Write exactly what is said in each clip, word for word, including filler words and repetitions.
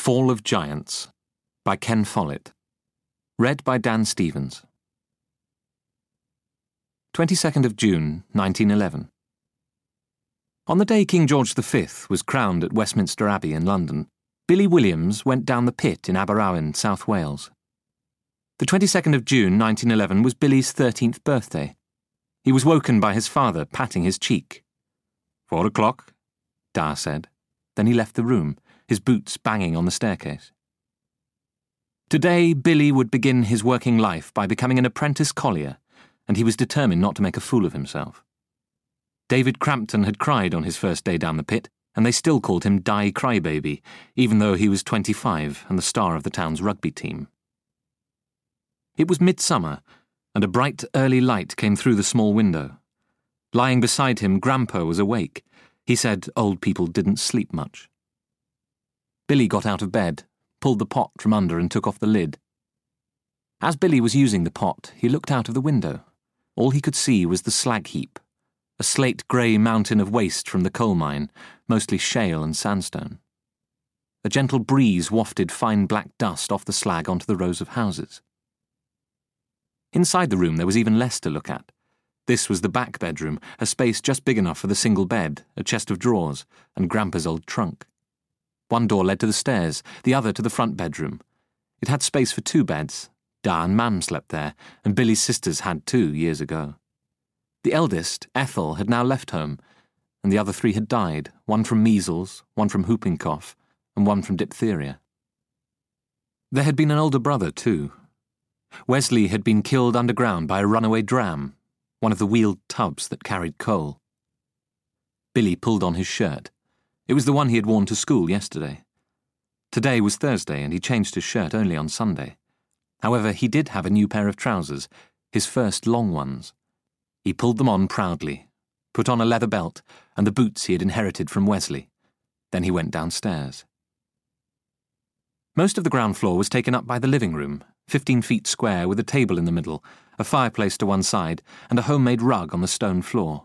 Fall of Giants by Ken Follett. Read by Dan Stevens. twenty-second of June, nineteen eleven. On the day King George the Fifth was crowned at Westminster Abbey in London, Billy Williams went down the pit in Aberystwyth, South Wales. The twenty-second of June, nineteen eleven was Billy's thirteenth birthday. He was woken by his father patting his cheek. Four o'clock, Da said. Then he left the room, his boots banging on the staircase. Today, Billy would begin his working life by becoming an apprentice collier, and he was determined not to make a fool of himself. David Crampton had cried on his first day down the pit, and they still called him Die Crybaby, even though he was twenty-five and the star of the town's rugby team. It was midsummer, and a bright early light came through the small window. Lying beside him, Grandpa was awake. He said old people didn't sleep much. Billy got out of bed, pulled the pot from under and took off the lid. As Billy was using the pot, he looked out of the window. All he could see was the slag heap, a slate-grey mountain of waste from the coal mine, mostly shale and sandstone. A gentle breeze wafted fine black dust off the slag onto the rows of houses. Inside the room there was even less to look at. This was the back bedroom, a space just big enough for the single bed, a chest of drawers, and Grandpa's old trunk. One door led to the stairs, the other to the front bedroom. It had space for two beds. Da and Mam slept there, and Billy's sisters had too, years ago. The eldest, Ethel, had now left home, and the other three had died, one from measles, one from whooping cough, and one from diphtheria. There had been an older brother, too. Wesley had been killed underground by a runaway dram, one of the wheeled tubs that carried coal. Billy pulled on his shirt. It was the one he had worn to school yesterday. Today was Thursday, and he changed his shirt only on Sunday. However, he did have a new pair of trousers, his first long ones. He pulled them on proudly, put on a leather belt and the boots he had inherited from Wesley. Then he went downstairs. Most of the ground floor was taken up by the living room, fifteen feet square with a table in the middle, a fireplace to one side, and a homemade rug on the stone floor.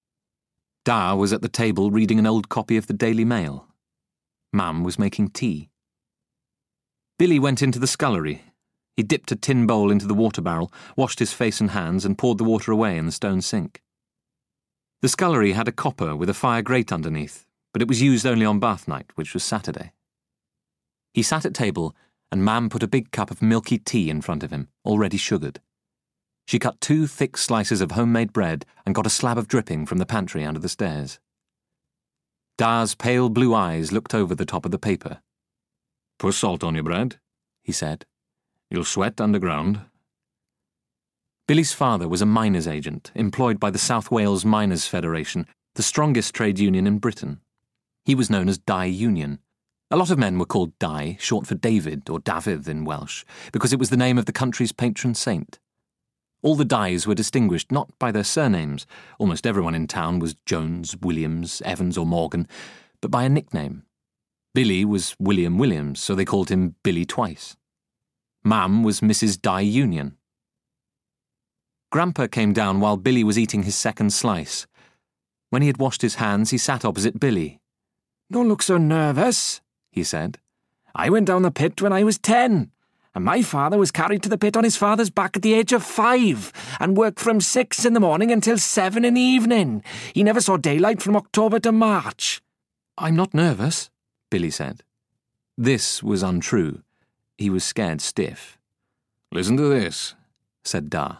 Da was at the table reading an old copy of the Daily Mail. Mam was making tea. Billy went into the scullery. He dipped a tin bowl into the water barrel, washed his face and hands, and poured the water away in the stone sink. The scullery had a copper with a fire grate underneath, but it was used only on bath night, which was Saturday. He sat at table, and Mam put a big cup of milky tea in front of him, already sugared. She cut two thick slices of homemade bread and got a slab of dripping from the pantry under the stairs. Da's pale blue eyes looked over the top of the paper. "Put salt on your bread," he said. "You'll sweat underground." Billy's father was a miners' agent, employed by the South Wales Miners' Federation, the strongest trade union in Britain. He was known as Die Union. A lot of men were called Die, short for David or Dafydd in Welsh, because it was the name of the country's patron saint. All the Dies were distinguished not by their surnames — almost everyone in town was Jones, Williams, Evans or Morgan — but by a nickname. Billy was William Williams, so they called him Billy twice. Mam was Missus Die Union. Grandpa came down while Billy was eating his second slice. When he had washed his hands, he sat opposite Billy. "Don't look so nervous," he said. "I went down the pit when I was ten. And my father was carried to the pit on his father's back at the age of five and worked from six in the morning until seven in the evening. He never saw daylight from October to March." "I'm not nervous," Billy said. This was untrue. He was scared stiff. "Listen to this," said Da.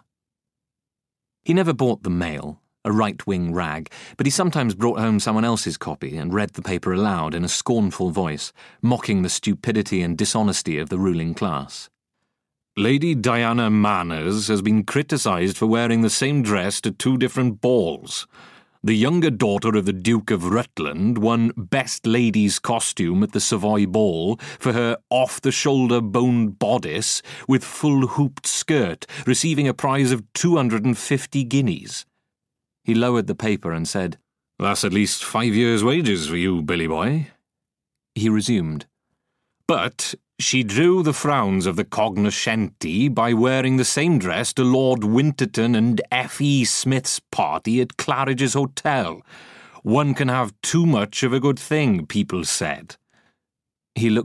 He never bought the Mail, a right-wing rag, but he sometimes brought home someone else's copy and read the paper aloud in a scornful voice, mocking the stupidity and dishonesty of the ruling class. "Lady Diana Manners has been criticised for wearing the same dress to two different balls. The younger daughter of the Duke of Rutland won Best Lady's Costume at the Savoy Ball for her off-the-shoulder boned bodice with full hooped skirt, receiving a prize of two hundred and fifty guineas. He lowered the paper and said, "That's at least five years' wages for you, Billy boy." He resumed, "But she drew the frowns of the cognoscenti by wearing the same dress to Lord Winterton and F E Smith's party at Claridge's Hotel. One can have too much of a good thing, people said." He looked